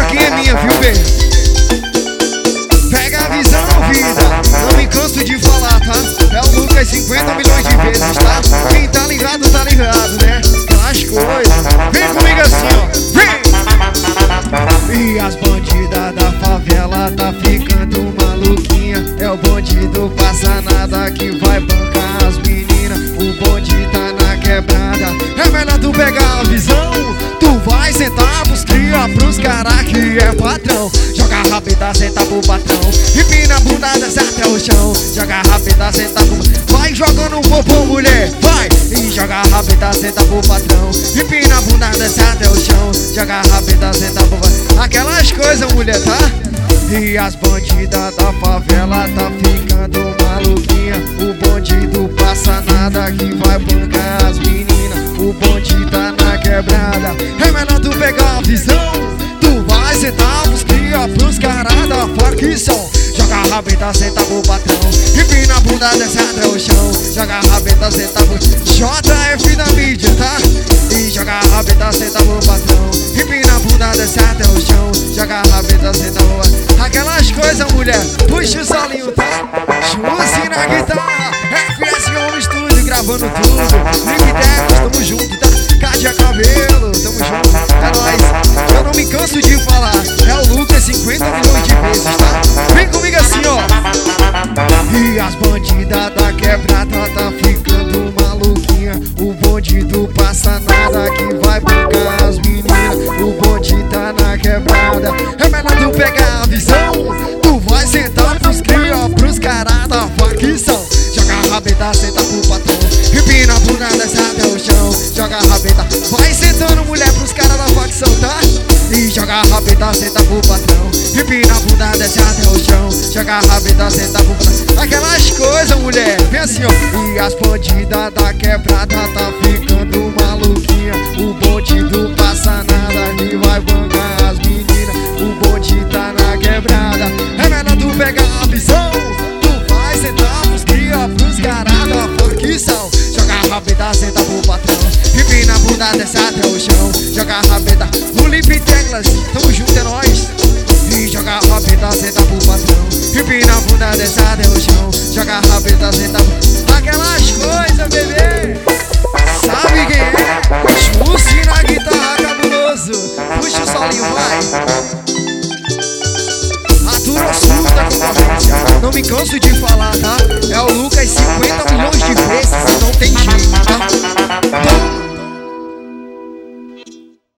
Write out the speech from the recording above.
musiquinha é minha, viu, bem? Pega a visão, vida, não me canso de falar, tá? É o Lucas 50 milhões de vezes, tá? Quem tá ligado, né? Aquelas coisas. Vem comigo assim, ó, vem! E as bandidas da favela tá ficando maluquinha. É o bonde do passa nada que vai bancar as meninas. O bonde tá na quebrada, é melhor tu pegar a visão. Tu vai sentar pros cria, pros cara que é patrão. Joga a rabeta, senta pro patrão. Empina a bunda, desce até o chão. Joga a rabeta, senta pro... Vai jogando o popô, mulher, vai! E joga a rabeta, senta pro patrão. Empina a bunda, desce até o chão. Joga a rabeta, senta pro patrão. Aquelas coisas, mulher, tá? E as bandidas da favela tá ficando maluquinha. O bonde do passa nada que vai bancar as meninas. O bonde tá na quebrada, é melhor tu pegar a visão. Tu vai sentar pros cria, pros caras da facção. Joga a rabeta, senta pro patrão. Empina a bunda, desce até o chão. Joga a rabeta, senta pro... JF da mídia, tá? E joga a rabeta, senta pro patrão. Empina a bunda, desce até o chão. Joga a rabeta, senta pro patrão. Aquelas coisas, mulher, puxa o solinho, tá? Chuse na guitarra, FS Home Studio, gravando tudo. Nick Devils, tamo junto, tá? Cádia Cabelo, tamo junto, é nóis. Eu não me canso de falar, é o Lucas 50 milhões de vezes, tá? Vem comigo assim, ó. E as bandidas da quebrada tá ficando maluquinha. O bonde do passa nada que vai bancar as meninas. O bonde tá na quebrada, é melhor tu pegar a visão. Tu vai sentar pros cria, pros caras da facção. Joga a rabeta, senta pro patrão. Empina a bunda, desce até o chão. Joga a rabeta, vai sentando, mulher, pros caras da facção, tá? E joga a rabeta, senta pro patrão. Empina a bunda, desce até o chão. Joga a rabeta, senta pro patrão. Aquelas coisas, mulher, vem assim, ó. E as bandidas da quebrada tá ficando maluquinha. O bonde do passa nada que vai bancar as meninas. O bonde tá na quebrada, é melhor tu pegar a visão. Tu vai sentar pros cria, pros caras da facção. Joga a rabeta, senta pro patrão. Empina a bunda, desce até o chão. Joga a rabeta, no Limp Teclas, tamo junto, é nóis. E joga a rabeta, senta pro patrão. Empina a bunda, desce até o chão. Joga a rabeta, senta pro... Aquelas coisas, bebê. Sabe quem é? Chuse na guitarra, cabuloso. Puxa o solinho, vai. Atura surda concorrência, não me canso de falar, tá? É o Lucas 50 milhões de vezes, não tem jeito, tá?